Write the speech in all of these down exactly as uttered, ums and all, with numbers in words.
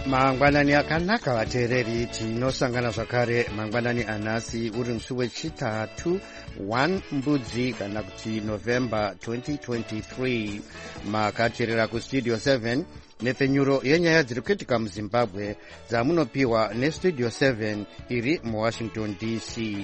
mangwanani akanaka vateereri, tinosangana zvakare mangwanani anhasi uri musi wechitatu one mbudzi kana kuti november twenty twenty-three. makateerera kustudio seven nepfenyuro yenyaya dziri kuitika muzimbabwe dzamunopiwa nestudio seven iri muwashington D C.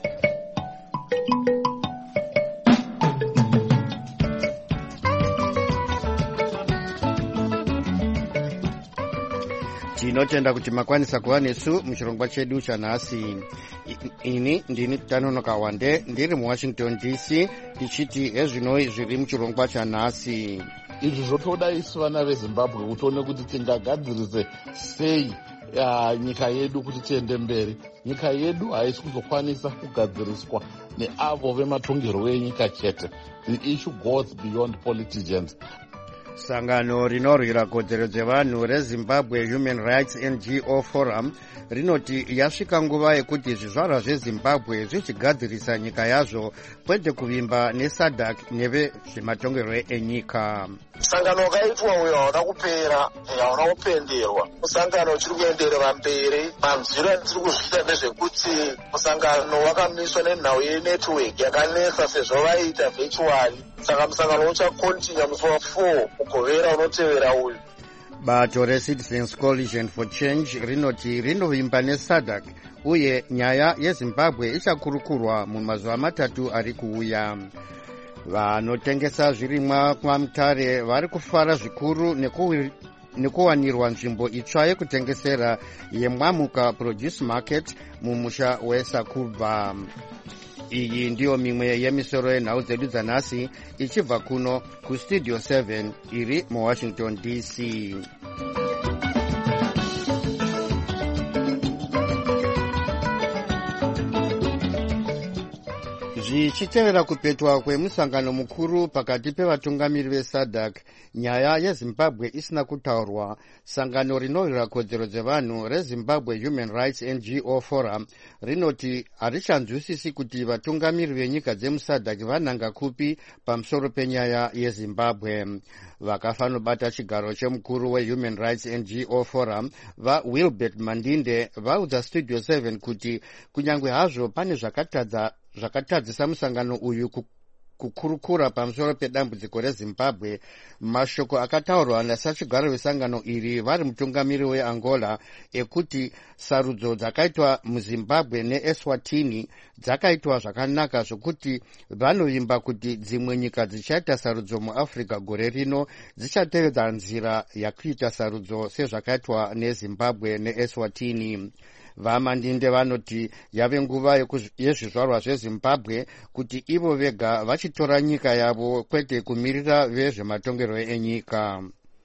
tinotenda kuti makwanisa kuva nesu muchirongwa chedu chanhasi. ini ndini tanonoka wande ndiri muwashington D C tichiti hezvinoi zviri muchirongwa chanhasi. izvi zvotoda isu vana vezimbabwe kuti tione kuti tingagadzirise sei uh, nyika yedu kuti tiende mberi. nyika yedu haisi kuzokwanisa kugadziriswa neavo vematongerwo enyika chete. The issue goes beyond politicians. sangano rinorwira kodzero dzevanhu rezimbabwe Human Rights N G O Forum rinoti yasvika nguva yekuti zvizvarwa zvezimbabwe zvichigadzirisa nyika yazvo kwete kuvimba nesadc nevezvematongerwo enyika. musangano wakaitwa uyo hauna kupera, hauna kupenderwa. musangano uchiri kuenderera mberi. manzwiro atiri kuzvita ndezvekuti musangano wakamiswa nenhau yenetwork yakanesa sezvo vaita virtually. saka musangano uchakontinya musi wa four mugovera unotevera uyu. bato reCitizens Coalition for Change rinoti rinovimba nesadc uye nyaya yezimbabwe ichakurukurwa mumazuva matatu ari kuuya. vanotengesa zvirimwa kwamutare vari kufara zvikuru neku nekuwanirwa nzvimbo itsva yekutengesera yemwamuka produce market mumusha weSakubva. iyi ndiyo mimwe yemisoro yenhau dzedu dzanhasi ichibva kuno kustudio seven iri muwashington D C. zvichitevera kupetwa kwemusangano mukuru pakati pevatungamiri vesadc, nyaya yezimbabwe isina kutaurwa. sangano rinorwira kodzero dzevanhu rezimbabwe Human Rights N G O Forum rinoti harichanzwisisi kuti vatungamiri venyika dzemusadc vanhanga kupi pamusoro penyaya yezimbabwe. vakafanobata chigaro chemukuru weHuman Rights N G O Forum vaWilbert Mandinde vaudza studio seven kuti kunyange hazvo pane zvakatadza zvakatadzisa musangano uyu kukurukura pamusoro pedambudziko rezimbabwe, mashoko akataurwa nasachigaro vesangano iri vari mutungamiri weAngola ekuti sarudzo dzakaitwa muzimbabwe neEswatini dzakaitwa zvakanaka zvokuti vanovimba kuti dzimwe nyika dzichaita sarudzo muafrica gore rino dzichatevedza nzira yakuita sarudzo sezvakaitwa nezimbabwe neEswatini. vamandinde vanoti yave nguva yezvizvarwa zvezimbabwe kuti ivo vega vachitora nyika yavo kwete kumirira vezvematongerwo enyika.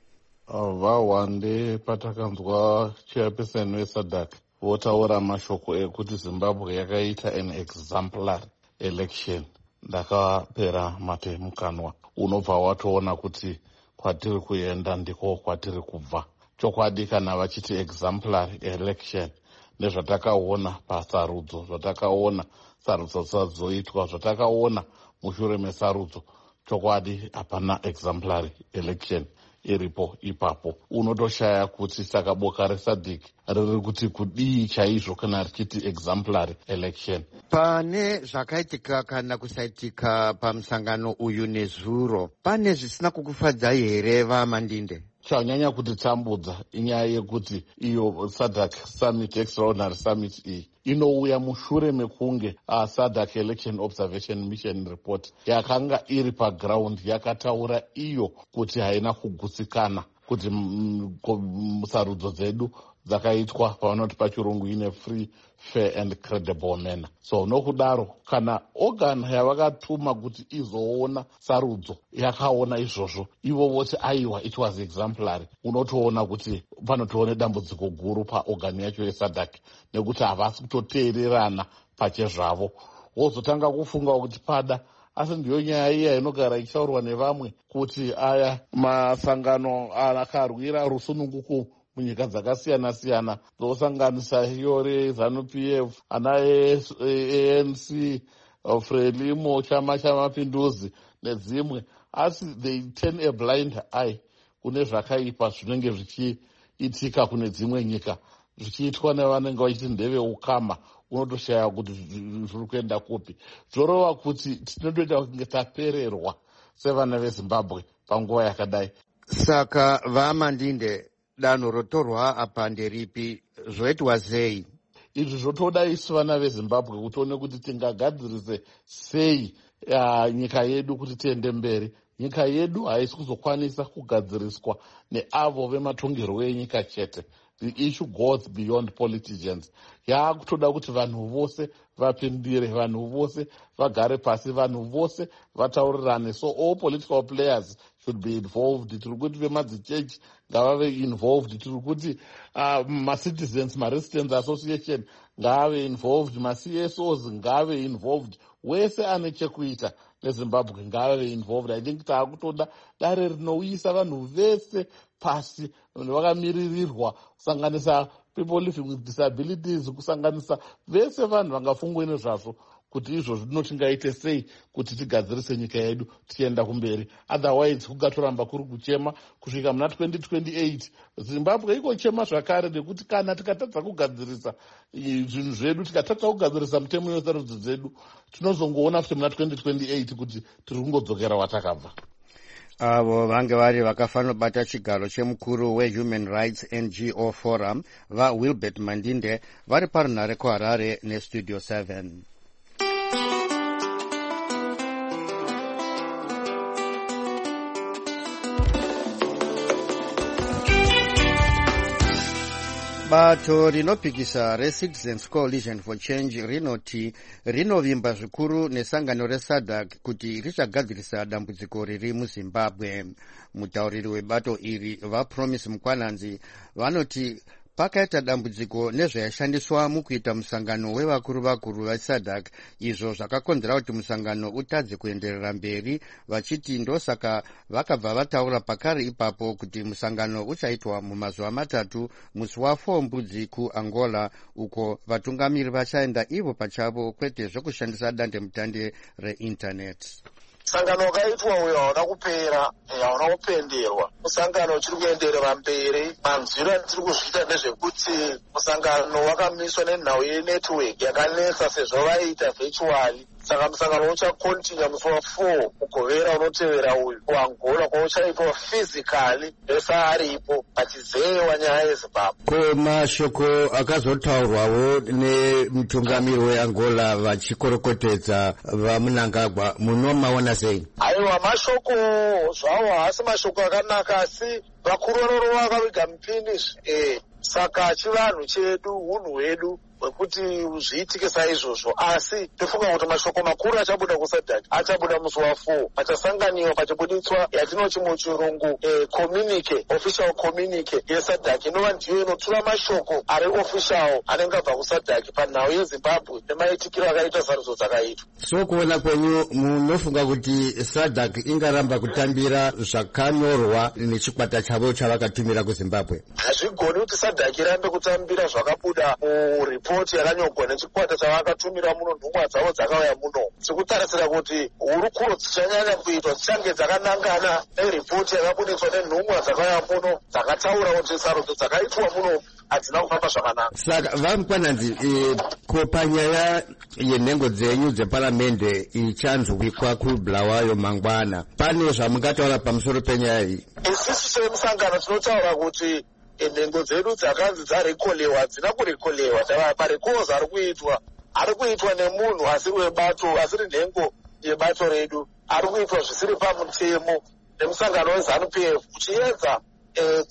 vawande patakanzwa chairperson wesadc votaura mashoko ekuti zimbabwe yakaita an exemplary election, ndakapera matemukanwa. unobva watoona kuti kwatiri kuenda ndiko kwatiri kubva. chokwadi kana vachiti exemplary election nezvatakaona pasarudzo, zvatakaona sarudzo dzazoitwa, zvatakaona mushure mesarudzo, chokwadi hapana exemplary election iripo ipapo. unotoshaya kuti saka boka resadc riri kuti kudii chaizvo kana richiti exemplary election. pane zvakaitika kana kusaitika pamusangano uyu nezuro, pane zvisina kukufadzai here vamandinde? chanyanya kutitambudza inyaya yekuti iyo sadc summit, extraordinary summit iyi inouya mushure mekunge uh, sadc election observation mission report yakanga iri paground yakataura iyo kuti haina kugutsikana, kuti sarudzo dzedu dzakaitwa pavanoti pachirungu ine free, fair and credible manner. so nokudaro kana organ yavakatuma kuti izoona sarudzo yakaona izvozvo, ivo voti aiwa it was exemplary, unotoona kuti panotoone dambudziko guru paorgan yacho yesadc nekuti havasi kutoteererana pachezvavo. wozotanga kufunga kuti pada asi ndiyo nyaya iya inogara ichitaurwa nevamwe kuti aya masangano akarwira rusununguko munyika dzakasiyana-siyana dzosanganisa iyo reZANU P F, ana A N C, Frelimo, chama chamapinduzi nedzimwe, asi they turn a blind eye kune zvakaipa zvinenge itika kune dzimwe nyika zvichiitwa nevanenge vachiti ndeveukama, unotoshaya kuti zviri kuenda kupi. Zvorova kuti tinotoita kunge tapererwa sevana vezimbabwe panguva yakadai. Saka vaMandinde, danho rotorwa apa nderipi, zvoitwa sei? Izvi zvotoda isu vana vezimbabwe kuti tione kuti tingagadzirise sei uh, nyika yedu kuti tiende mberi. Nyika yedu haisi kuzokwanisa kugadziriswa neavo vematongerwo enyika chete. The issue goes beyond politicians. Yaakutoda kuti vanhu vose vapindire, vanhu vose vagare pasi, vanhu vose vataurirane. So all political players should be involved. Tiri kuti vemadzichechi ngavave involved. Tiri kuti uh, ma-citizens, ma-residents association ngave involved. Ma-C S Os ngave involved. Wese ane chekuita neZimbabwe ngave involved. I think taakutoda dare rinouyisa vanhu vese pasi vakamirirwa, kusanganisa people living with disabilities, kusanganisa vese vanhu vangafungwe nezvazvo kuti izvozvo zvinotingaite sei kuti tigadzirise nyika yedu tichienda kumberi. Otherwise kugatoramba kuri kuchema kusvika muna twenty twenty-eight Zimbabwe ikochema zvakare, nekuti kana tikatadza kugadzirisa zvinhu zvedu, tikatadza kugadzirisa mutemo yesarudzo dzedu, tinozongoona kuti muna twenty twenty-eight kuti tiri kungodzokera watakabva. Avo vange vari vakafanira bata chigaro chemukuru weHuman Rights N G O Forum vaWilbert Mandinde vari parunhare kuHarare neStudio seven. Bato rinopikisa reCitizens Coalition for Change rinoti rinovimba zvikuru nesangano reSADC kuti richagadzirisa dambudziko riri muZimbabwe. Mutauriri webato iri vaPromise Mukwananzi vanoti pakaita dambudziko nezvayashandiswa mukuita musangano wevakuru vakuru veSADC, izvo zvakakonzera kuti musangano utadze kuenderera mberi, vachiti ndosaka vakabva vataura pakare ipapo kuti musangano uchaitwa mumazuva matatu musi wa4 Mbudzi kuAngola, uko vatungamiri vachaenda ivo pachavo kwete zvokushandisa dandemutande reinternet. Musangano wakaitwa uyo hauna kupera, hauna kupenderwa. Musangano uchiri kuenderera mberi. Manzwiro atiri kuzviita ndezvekuti musangano wakamiswa nenhau yenetwork yakanetsa sezvo vaita virtually. Saka musangano uchakontinua musi wa4 mugovera unotevera uyu kuAngola, kwauchaitwa physically besa aripo pachizewa nyaya yeZimbabwe. Ko mashoko akazotaurwawo nemutungamiri weAngola vachikorokotedza vaMnangagwa, munomaona sei? Aiwa, mashoko zvawo haasi mashoko akanaka, asi vakuru vanorova vakaviga mupini. Eh, saka chivanhu chedu, unhu hwedu wekuti zviitike saizvozvo, asi tofunga kuti mashoko makuru achabuda kuSADC achabuda musi wa4, pachasanganiwa pachibuditswa yatinochi muchirungu eh, communique, official communique yeSADC, inova ndiyo inotura mashoko ari official anenge abva kuSADC panhau yeZimbabwe nemaitikiro akaita sarudzo dzakaitwa. So kuona kwenyu munofunga kuti SADC ingaramba kutambira zvakanyorwa nechikwata chavo chavakatumira kuZimbabwe? Hazvigoni kuti SADC irambe kutambira zvakabuda muripoti yakanyogwa nechikwata chavakatumira muno, nhumwa dzavo dzakauya muno. Tikutarisira kuti hurukuro dzichanyanya kuitwa dzichange dzakanangana neripoti yakabuditswa nenhumwa dzakauya muno dzakataura kuti sarudzo dzakaitwa muno hadzina kufamba zvakanaka. Saka vaMukwananzi, e, ko panyaya yenhengo dzenyu dzeparamende ichanzwikwa kuBulawayo mangwana, pane zvamungataura pamusoro penyaya iyi? Isusu semusangano tinotaura kuti nhengo dzedu dzakanzi dzarekolewa hadzina kurekolewa. Marekozi ari kuitwa ari kuitwa nemunhu asiri webato, asiri nhengo yebato redu, ari kuitwa zvisiri pamutemo nemusangano weZANU-P F uchiedza eh,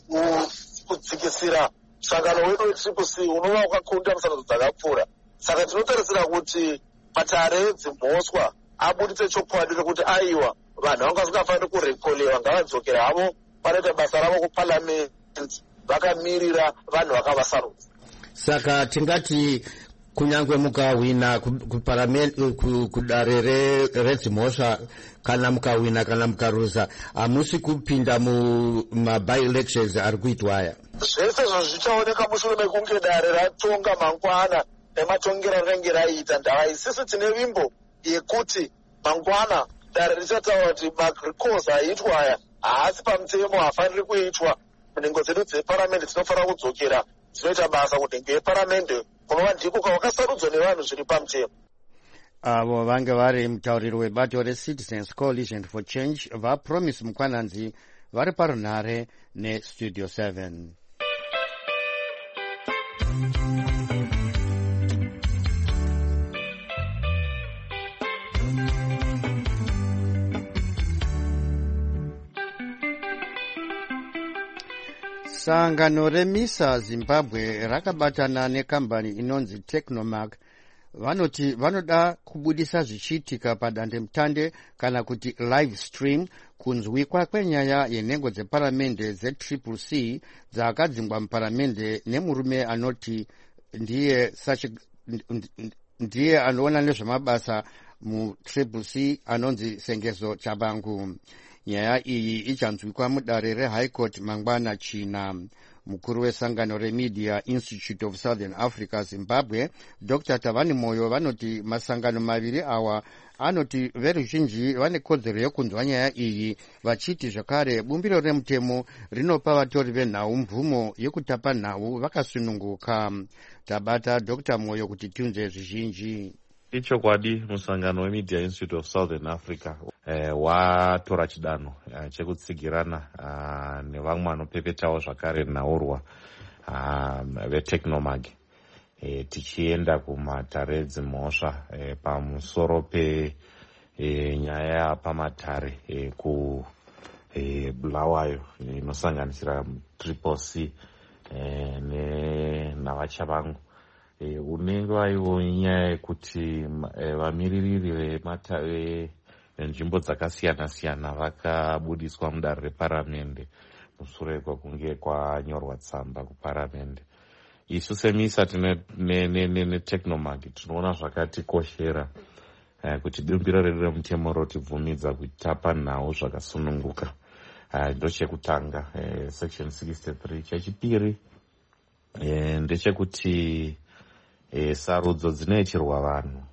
kudzikisira musangano wedu weTriple C unova wakakunda musango dzakapfuura. Saka tinotarisira kuti matare dzimhosva abuditse chokwadi rekuti aiwa, vanhu vangasingafaniri kurekolewa, ngavadzokera havo vanoita basa ravo kuparliament vakamirira vanhu vakavasarudza. Saka tingati kunyange mukawina kudare redzimhosva, kana mukawina kana mukarusa, hamusi kupinda mumaby-elections ari kuitwa aya? Zvese izvo zvichaoneka mushure mekunge dare ratonga mangwana nematongero rinenge raita ndava. Isisi tine vimbo yekuti mangwana dare richataura kuti marecourse aitwa aya haasi pamutemo, hafaniri kuitwa. nhengo dzedu dzeparamende dzinofanira kudzokera dzinoita basa kunhengo yeparamende kunova ndiko kwakasarudzwa nevanhu zviri pamutemo. avo vange vari mutauriri webato reCitizens Coalition for Change vaPromise Mukwananzi vari parunhare nestudio seven. Sangano reMISA Zimbabwe rakabatana nekambani inonzi Technomark vanoti vanoda kubudisa zvichiitika padandemutande kana kuti live stream kunzwikwa kwenyaya yenhengo dzeparamende zetriple C dzakadzingwa muparamende nemurume anoti ndiye sachi, ndiye anoona nezvemabasa mutriple C anonzi Sengezo Chabangu. Nyaya iyi ichanzwikwa mudare reHigh Court mangwana china. Mukuru wesangano reMedia Institute of Southern Africa Zimbabwe Doctor Tavani Moyo vanoti masangano maviri awa anoti veruzhinji vane kodzero yekunzwa nyaya iyi vachiti zvakare bumbiro remutemo rinopa vatori venhau mvumo yekutapa nhau vakasununguka. Tabata Doctor Moyo kuti tiunze zvizhinji. Ichokwadi musangano weMedia Institute of Southern Africa eh, watora chidanho eh, chekutsigirana uh, nevamwe vanopepetawo zvakare nhaurwa uh, veTechnomark eh, tichienda kumatare dzimhosva eh, pamusoro pe eh, nyaya pamatare eh, ku eh, Bulawayo inosanganisira eh, triple C eh, neNhavachabangu. E, unenge waiwo nyaya yekuti e, vamiririri venzvimbo dzakasiyana siyana vakabudiswa mudare reparamende mushure kwekunge kwanyorwa tsamba kuparamende. Isu seMISA neTechnomark tinoona zvakatikoshera e, kuti bumbiro redu remutemo rotibvumidza kutapa nhau zvakasununguka. E, ndochekutanga e, section sixty-three. Chechipiri e, ndechekuti E, sarudzo dzinoitirwa vanhu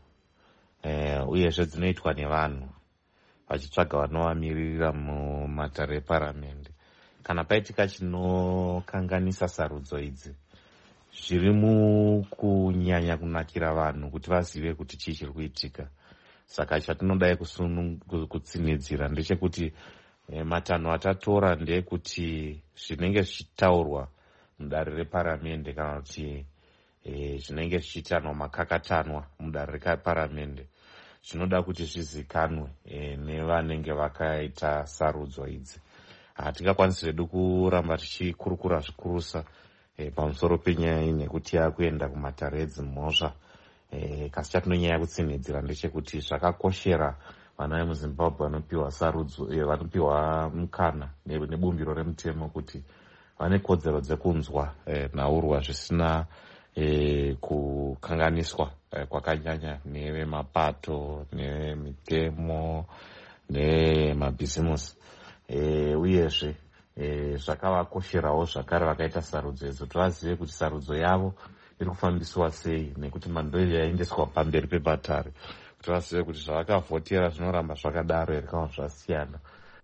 e, uyezve dzinoitwa nevanhu vachitsvaga vanovamiririra mumatare eparamende. Kana paitika chinokanganisa sarudzo idzi zviri mukunyanya kunakira vanhu kuti vazive kuti chii chiri kuitika. Saka chatinodai kutsinidzira ndechekuti e, matanho atatora ndeyekuti zvinenge zvichitaurwa mudare reparamende kana kuti E, zvinenge zvichiitanwa makakatanwa mudare reparamende zvinoda kuti zvizikanwe e, nevanenge vakaita sarudzo idzi. Hatingakwanisi zvedu kuramba tichikurukura zvikurusa e, pamusoro penyaya iyi nekuti yakuenda kumatare edzimhosva e, kasi chatinonyanya kutsinidzira ndechekuti zvakakoshera vana vemuZimbabwe vanopiwa sarudzo e, vanopiwa mukana nebumbiro remutemo kuti vane kodzero dzekunzwa e, nhaurwa zvisina E, kukanganiswa e, kwakanyanya nevemapato nemitemo nemabhizimusi e, uyezve e, zvakavakosherawo zvakare vakaita sarudzo idzo kuti vazive kuti sarudzo yavo iri kufambiswa sei nekuti mando yaendeswa pamberi pebatare kuti vazive kuti zvavakavhotera zvinoramba zvakadaro here kana zvasiyana.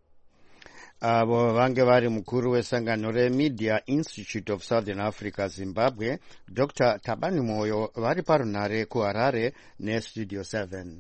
Avo vange vari mukuru wesangano reMedia Institute of Southern Africa Zimbabwe Doctor Tabani Moyo vari parunhare kuHarare nestudio seven.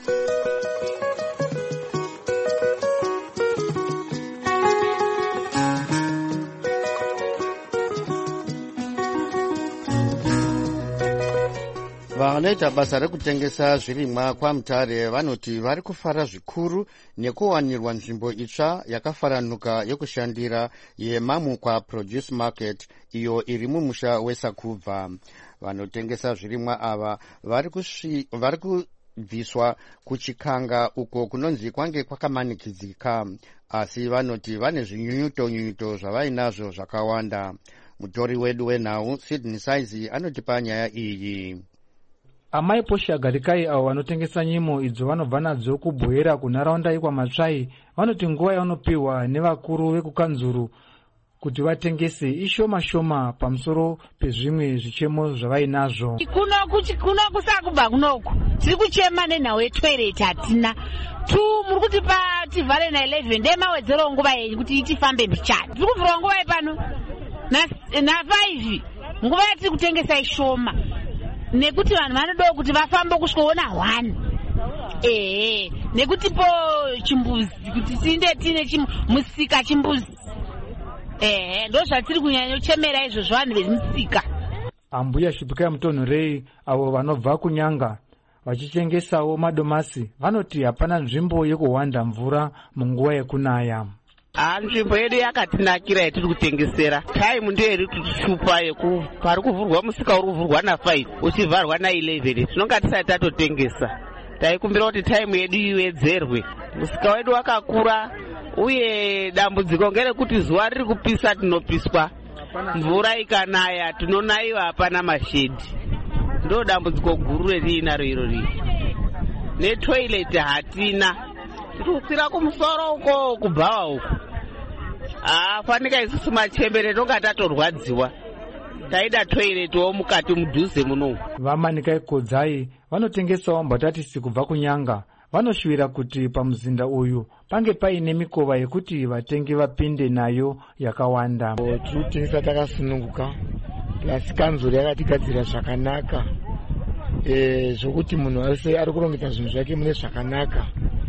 Vanoita basa rekutengesa zvirimwa kwaMutare vanoti vari kufara zvikuru nekuwanirwa nzvimbo itsva yakafaranuka yekushandira yeMamukwa Produce Market iyo iri mumusha weSakubva. Vanotengesa zvirimwa ava vari kubviswa kuchikanga uko kunonzi kwange kwakamanikidzika, asi vanoti vane zvinyunyuto-nyunyuto zvavainazvo zvakawanda. Mutori wedu wenhau Sydney Saizi anotipa nyaya iyi. Amai Posha Garikai avo vanotengesa nyimo idzo vanobva nadzo kubhoera kunharaunda ikwaMatsvai vanoti nguva yavanopiwa nevakuru vekukanzuru kuti vatengese ishoma shoma pamusoro pezvimwe zvichemo zvavainazvo. Kuno kuti kuno kusakubva kunoku tiri kuchema nenhau yetoilet hatina tu muri kuti pa tivhare na eleven ndemawedzero nguva yenyu kuti itifambe mbichana tiri kuvhura nguva ipano nafaive nguva yatiri kutengesa ishoma nekuti vanhu vanodawo kuti vafambe kusvikoona one ehe nekuti po chimbuzi kuti tinde tine musika chimbuzi ehe ndo zvatiri kunyanya kuchemera izvozvo vanhu vemusika. Ambuya Shipikai Mutonhorei avo vanobva kunyanga vachitengesawo madomasi vanoti hapana nzvimbo yekuhwanda mvura munguva yekunaya. Nzvimbo yedu yakatinakira yatiri kutengesera. Taimu ndiyo iri kutishupa yeku pari kuvhurwa musika uri kuvhurwa na five uchivharwa na eleven. Zvinonga tisati tatotengesa. Taikumbira kuti taimu yedu iwedzerwe. Musika wedu wakakura uye dambudziko ngerekuti zuva riri kupisa tinopiswa. Mvura ikanaya tinonaiwa hapana mashedhi. Ndo dambudziko guru retiinaro irori. Netoilet hatina. Tikukwira kumusoro uko kubhawa uko. Ah, fanika isusu machembere tonga tatorwadziwa. Taida toilet wo mukati mudhuze muno. Vamanikai Kodzai vanotengesawo mbatatisi kubva kunyanga. Vanoshuvira kuti pamuzinda uyu pange paine mikova yekuti vatengi vapinde nayo yakawanda. Tirikutengesa takasununguka. Plus kanzuri yakatigadzira zvakanaka. Eh, zvokuti munhu wese ari kurongedza zvinhu zvake mune zvakanaka.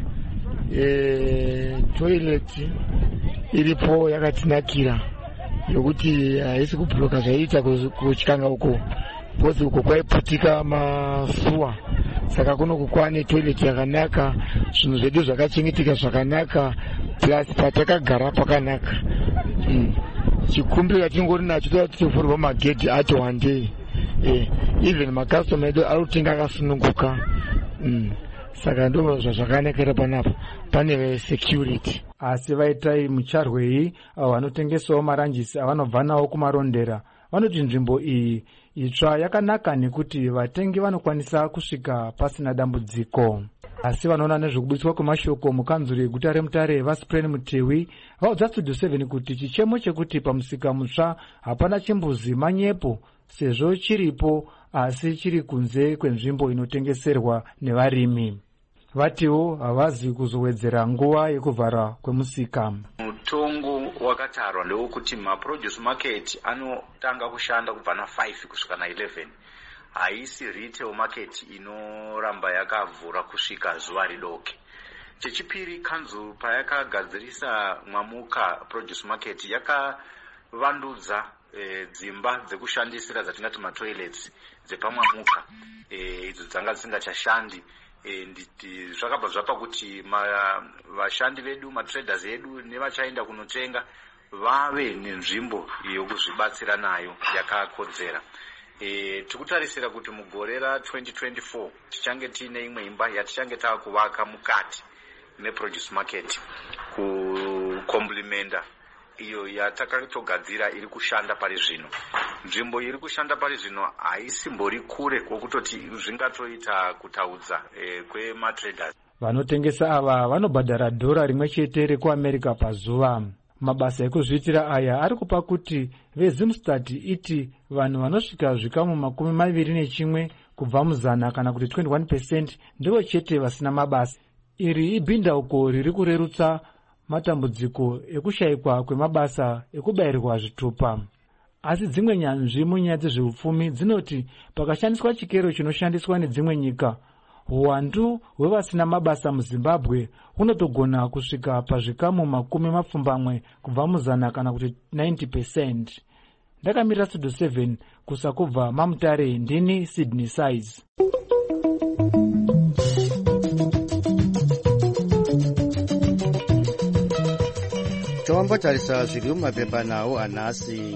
Eh, toilet iripo yakatinakira yokuti haisi kubhuroka zvaiita kutyanga uko bhozi uko kwaiputika masuwa saka kuno kukwane toilet yakanaka zvinhu zvedu zvakachengeteka zvakanaka plus patakagara pakanaka. Mm. Chikumbiro tingori nacho toda tichivhurwa magedhi ati one day. Eh, even makastoma edu ari kutenga akasununguka. Mm. Saka ndo zvazvakanakira panapo pane security. Asi vaitai mucharwei avo vanotengesawo maranjisi avanobva nawo kumarondera vanoti nzvimbo iyi itsva yakanaka nekuti vatengi vanokwanisa kusvika pasina dambudziko. Asi vanoona nezvekubudiswa kwemashoko mukanzuri yeguta reMutare Vaspreni Mutewi vaudza Studio seven kuti chichemo chekuti pamusika mutsva hapana chimbuzi manyepo sezvo chiripo asi chiri kunze kwenzvimbo inotengeserwa nevarimi. Vatiwo havazi kuzowedzera nguva yekuvhara kwemusika. Mutongo wakatarwa ndewokuti maproduce market anotanga kushanda kubva na five kusvika na eleven. Haisi retail market inoramba yakavhura kusvika zuva ridoke. Chechipiri, kanzuru payakagadzirisa mwamuka produce market yakavandudza e, dzimba dzekushandisira dzatingati matoilets dzepamwamuka e, idzo dzanga dzisingachashandi. E, nditi zvakabva zvapa kuti vashandi vedu matraders edu nevachaenda kunotenga vave nenzvimbo yokuzvibatsira nayo yakakodzera. E, tikutarisira kuti mugore ra twenty twenty-four tichange tiine imwe imba yatichange taakuvaka mukati meproduce market kukomplimenta iyo yatakatogadzira iri kushanda pari zvino. Nzvimbo iri kushanda pari zvino haisimbori kure kwokutoti zvingatoita kutaudza e, kwematraders. Vanotengesa ava vanobhadhara dhora rimwe chete rekuAmerica pazuva. Mabasa ekuzviitira aya ari kupa kuti veZimstad iti vanhu vanosvika zvikamu makumi maviri nechimwe kubva muzana kana kuti twenty-one percent ndivo chete vasina mabasa. Iri ibhindauko riri kurerutsa matambudziko ekushayikwa kwemabasa ekubayirwa zvitupa. Asi dzimwe nyanzvi munyaya dzezveupfumi dzinoti pakashandiswa chikero chinoshandiswa nedzimwe nyika, uwandu hwevasina mabasa muZimbabwe hunotogona kusvika pazvikamu makumi mapfumbamwe kubva muzana kana kuti ninety percent. Ndakamira Studio seven kusakubva maMutare, ndini Sydney Size. Tombotarisa zviri mumapepa nawo anhasi.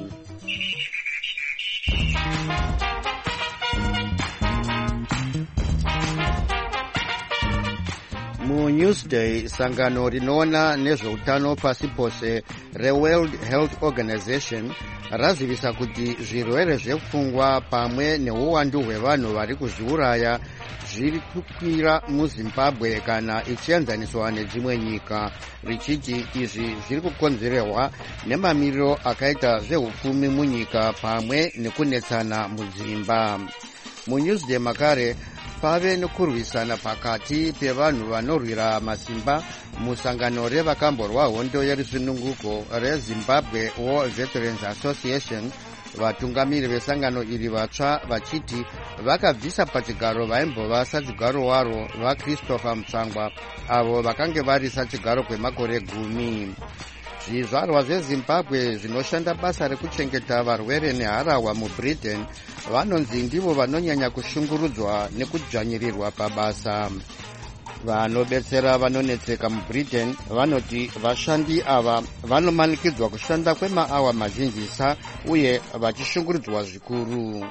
MuNewsday, sangano rinoona nezveutano pasi pose reWorld Health Organization razivisa kuti zvirwere zvepfungwa pamwe neuwandu hwevanhu vari kuzviuraya zviri kukwira muZimbabwe kana ichienzaniswa nedzimwe nyika, richiti izvi zviri kukonzerwa nemamiriro akaita zveupfumi munyika pamwe nekunetsana mudzimba. MuNewsday makare pave nekurwisana pakati pevanhu vanorwira masimba musangano revakamborwa hondo yerusununguko rezimbabwe War Veterans Association. Vatungamiri vesangano iri vatsva vachiti vakabvisa pachigaro vaimbova sachigaro waro vaChristopher Mutsvangwa avo vakange vari sachigaro kwemakore gumi. Zvizvarwa zvezimbabwe zvinoshanda basa rekuchengeta varwere neharahwa mubritain vanonzi ndivo vanonyanya kushungurudzwa nekudzvanyirirwa pabasa. Vanobetsera vanonetseka mubritain vanoti vashandi ava vanomanikidzwa kushanda kwemaawa mazhinjisa uye vachishungurudzwa zvikuru.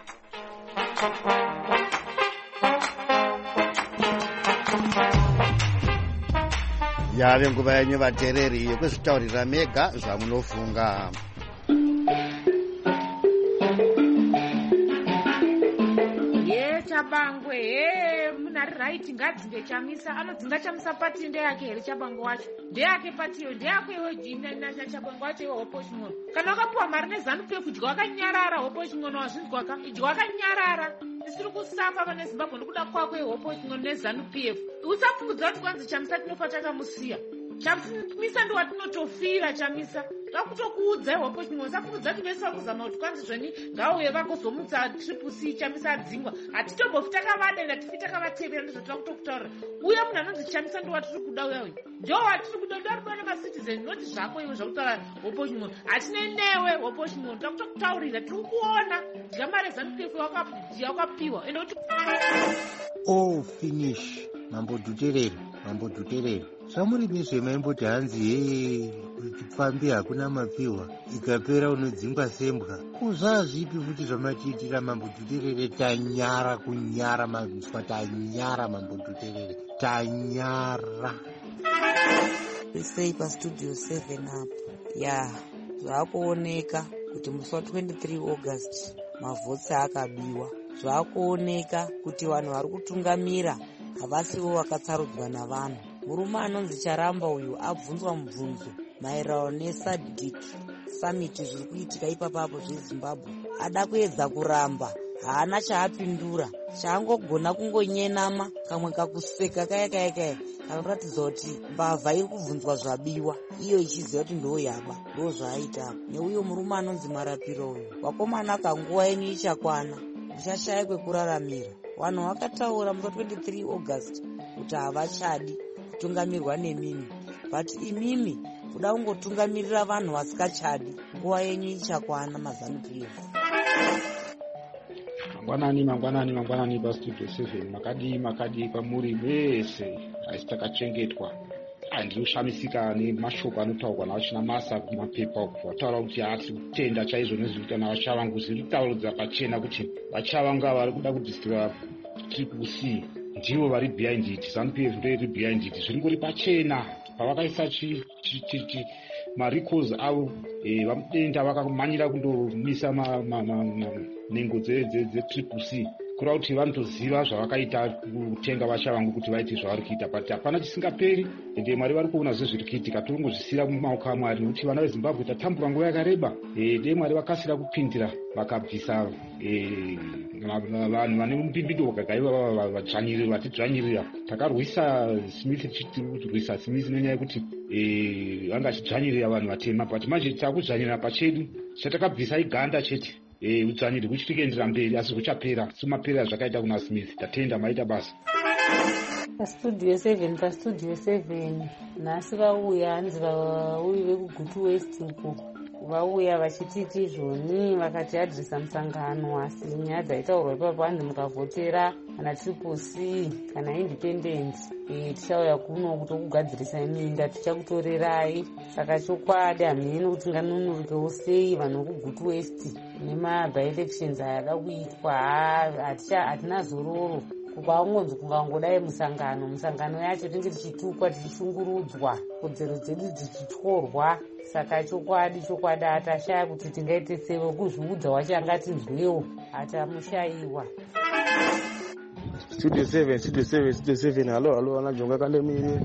Yave nguva yenyu vateereri yekuzvitaurira mega zvamunofunga. Chabangwe he muna right ngadzinge chamisa anodzinga chamisa pati ndeyake here Chabangwe wacho ndeyake patiyo ndeyake iwe jina na Chabangwe wacho iwe hopo chimono kana wakapuwa mari nezanu pe kudya wakanyarara hopo chimono wazvinzwa ka idya wakanyarara isiri kusafa vane Zimbabwe ndokuda kwako iwe hopo chimono nezanu P F usapfudza kuti kwanzi chamisa tinofa takamusiya chamisa ndo watinotofira chamisa takutokuudza ihopo chimwe usapfudza kuti vese vakuzama kuti kwanzi zveni ngauye vakuzomutsa triple C chamisa adzingwa hatitobofi takavadenda tifi takavatevera ndizvotira kutokutaurira uye munhu anonzi chamisa ndo watiri kuda uyauyu ndo watiri kuda ndo aribuda nemacitizen noti zvako iwe zvakutaura hopo chimwe hatine newe hopo chimwe takutokutaurira tiri kuona ndya mari zanu P F yakapiwa ende kuti all finish mambodhutereri mambodhutereri zvamuri nezvemaimboti hanzi he tipfambi hakuna mapiwa ikapera unodzingwa sembwa kuzvazvipi kuti zvamatiitira mambodhuterere tanyara kunyara mazwa tanyara mambodhuterere tanyara isei pastudio seven up ya zvakuoneka kuti musi wa twenty-three August mavhotsi akabiwa zvakuoneka kuti vanhu vari kutungamira havasiwo vakatsarudzwa navanhu. Murume anonzi Charamba uyu abvunzwa mubvunzo maererano neSADC summit zviri kuitika ipapapo zveZimbabwe ada kuedza kuramba haana chaapindura chaangogona kungonyenama kamwe kakuseka kaya kaya kaya kanoratidza kuti mbavha iri kubvunzwa zvabiwa iyo ichiziva kuti ndo yaba ndo zvaaita. Neuyo murume anonzi Marapiro uyu wakomana kanguva yenyu ichakwana muchashaya kwekuraramira. Vanhu vakataura musi twenty-three August kuti havachadi kutungamirwa nemimi but imimi kuda kungotungamirira vanhu vasikachadi nguva yenyu ichakwana mazanu P F. Mangwanani mangwanani mangwanani pastudio seven makadi makadi pamuri vese asi takachengetwa. Andinoshamisika nemashoko anotaurwa navachina masa kumapepa uku vataura kuti hati kutenda chaizvo nezvekuita navachavangu zviri kutaurudza pachena kuti vachavanga vari kuda kudhisitira triple C ndivo vari behind it. Zanu P F ndo iri behind it zvingori pachena pavakaisa maricals avo vamudenda vakamanyira kundomisa nhengo dzetriple C kureva kuti vanotoziva zvavakaita kutenga vachavangu kuti vaite zvavari kuita but hapana chisingaperi ende mwari vari kuona zvezviri kuitika tirongozvisira mumaoko aMwari nekuti vana veZimbabwe tatambura nguva yakareba ende Mwari vakasira kupindira vakabvisa vanhu vane mupimbidho wakagaiva vadzvanyirira vatidzvanyirira. Takarwisa Smith tichitirwisa Smith nenyaya yekuti vanga achidzvanyirira vanhu vatema but manje takudzvanyirira pachedu chatakabvisa iganda chete udzvanyiri huchiri kuendera mberi asi huchapera semapera zvakaita kuna Smith. Tatenda maita basa. Pastudio seven pastudio seven nhasi vauya hanzi vauyi vekuGutu West uko vauya vachititi izvoni vakati adresa musangano asi nyaya dzaitaurwa ipapo hanzi mukavhotera kana triple C kana independent tichauya kuno kutokugadzirisa minda tichakutorerai. Saka chokwadi hamene kuti nganunurikewo sei vanhu vekuGutu West nemabi-elections ayada kuitwa hatina zororo kukaungonzi kungangodai musangano musangano yacho tinge tichitukwa tichishungurudzwa kodzero dzedu dzichitorwa. Saka chokwadi chokwadi hatashaya kuti tingaite sevo kuzviudza wacho angatinzwewo hatamushayiwa. Studio seven Studio seven Studio seven halo halo anajonga kandemiri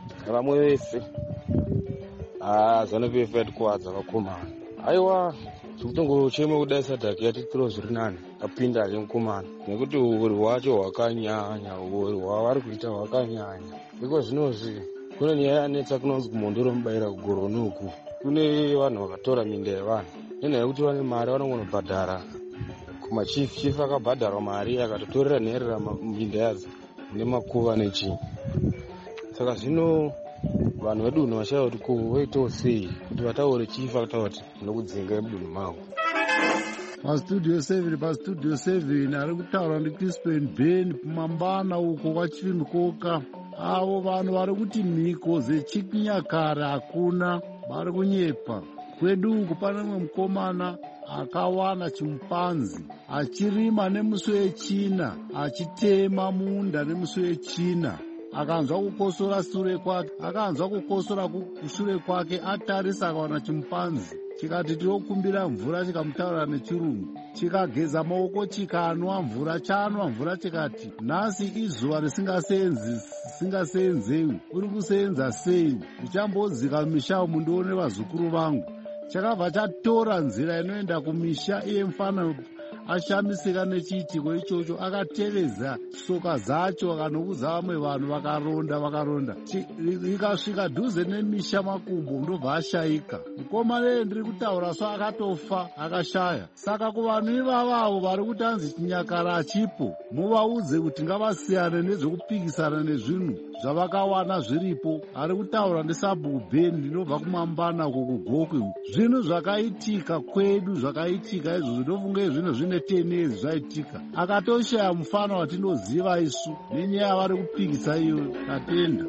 ramwe vese ah zano P F headquarters vakomana aiwa tikutongochema kudai sadhaki yatitiro zviri nani apinda ake mukomana nekuti uri hwacho hwakanyanya uri hwavari kuita hwakanyanya iko zvinozvi kune nyaya yanetsa kunonzi kumondoro mubayira kugoronuku kune vanhu vakatora minda yevanhu nenyaya yekuti vane mari vanongonobhadhara kumachief chief akabhadharwa mari akatotorera nherera minda yadzo nemakuva nechinyi saka zvino vanhu vedunhu vashaya kuti ko voitawo sei kuti vataure chief akataura kuti ndinokudzingai mudunhu mavo. pastudio seven pastudio seven ari kutaura ndiCrispin Ben kumambana uko kwachivimikoka avo vanhu vari kuti mhiko zechinyakare hakuna vari kunyepa kwedu uku pane mwe mukomana akawana chimupanzi achirima nemusi wechina achitema munda nemusi wechina akanzwa kukosora sure kwake akanzwa kukosora kushure kwake atarisa akawana chimupanzi chikati tinokumbira mvura chikamutaurira nechirungu chikageza maoko chikanwa mvura chanwa mvura chikati nhasi izuva risingaseenzi singaseenzewi uri kuseenza sei ndichambozika mumisha umu ndione vazukuru vangu chakabva chatora nzira inoenda kumisha iye mufana ashamisika nechiitiko ichocho akateveza tsoka zacho akanokuza vamwe vanhu vakaronda vakaronda ikasvika dhuze nemisha makumbo ndobva ashayika mukomana ndiri kutaura so akatofa akashaya saka kuvanhu ivavavo vari kuti anzi chinyakare hachipo muvaudze kuti ngavasiyane nezvekupikisana nezvinhu zvavakawana zviripo ari kutaura ndesabhuku Ben ndinobva kumambana uko kugokwe zvinhu zvakaitika kwedu zvakaitika izvo zvinofunge zvinhu zvine tenezi zvaitika akatoshaya mufana watinoziva isu nenyaya vari kupikisa iyo tatenda.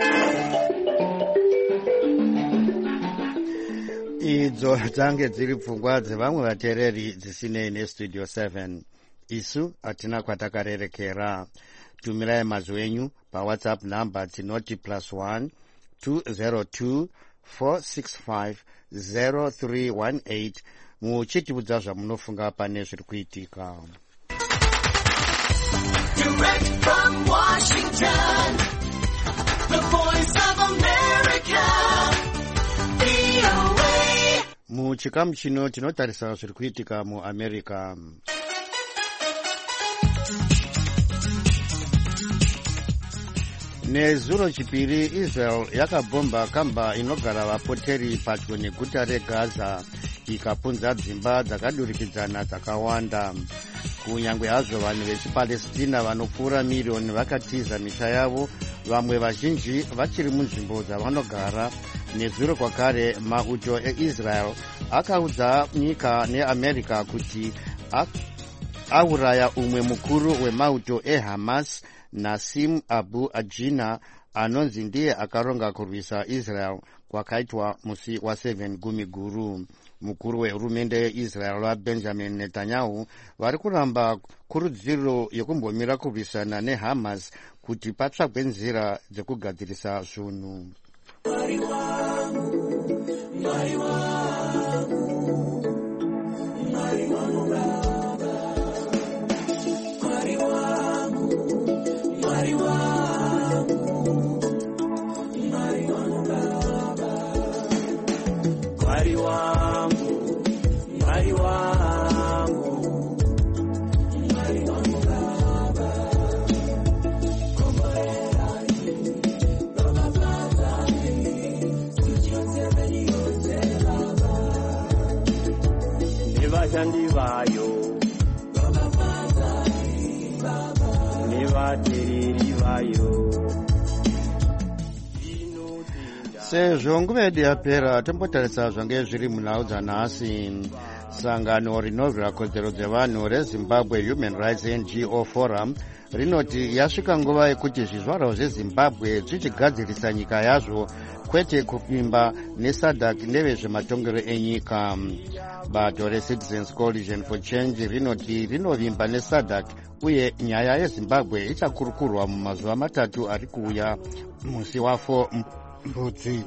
idzo dzange dziri pfungwa dzevamwe vateereri dzisinei nestudio seven. isu hatina kwatakarerekera. tumirai mazwi enyu pawhatsapp number dzinoti plus one two zero two four six five zero three one eight muchitibudza zvamunofunga pane zviri kuitika. Direct from Washington, the voice of America, V O A. muchikamu chino tinotarisa zviri kuitika muamerica. nezuro chipiri Israel yakabhomba kamba inogara vapoteri padyo neguta reGaza ikapunza dzimba dzakadurikidzana dzakawanda. kunyange hazvo vanhu vechipalestina vanopfuura miriyoni vakatiza misha yavo, vamwe vazhinji vachiri munzvimbo dzavanogara. nezuro kwakare mauto eIsrael akaudza nyika neamerica kuti auraya umwe mukuru wemauto eHamas, Nasim Abu Ajina, anonzi ndiye akaronga kurwisa Israel kwakaitwa musi waseven gumi guru. mukuru wehurumende yeIsrael waBenjamin Netanyahu vari kuramba kurudziro yekumbomira kurwisana neHamas kuti patsvagwe nzira dzekugadzirisa zvunhu. Mwari wangu, Mwari wangu, Mwari wangu Baba, Mwari wangu, Mwari wangu, Mwari wangu Baba, Mwari wangu, Mwari wangu, Mwari wangu Baba, kombolerani, Baba Baba, tuchionze benioze Baba, nevashandi vayo, Baba Baba, Baba, nevatereri vayo. sezvo nguva yedu yapera tombotarisa zvange zviri munhau dzanhasi. sangano rinovhira kodzero dzevanhu rezimbabwe Human Rights N G O Forum rinoti yasvika nguva yekuti zvizvarwa zvezimbabwe zvichigadzirisa nyika yazvo, kwete kupimba nesadhak nevezvematongero enyika. bato reCitizens Coalition for Change rinoti rinovimba nesadhak uye nyaya yezimbabwe ichakurukurwa mumazuva matatu ari kuuya musi wafo mbudzi.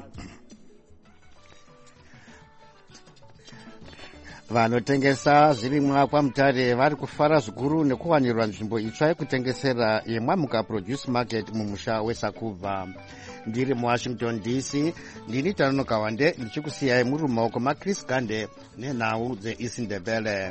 vanotengesa zvirimwa kwamutare vari kufara zvikuru nekuwanirwa nzvimbo itsva yekutengesera yemwamuka produce market mumusha wesakubva. ndiri muwashington D C. Ndini Tanono Kawande ndichikusiyai muri mumaoko maChris Gande nenhau dzeIsindebele.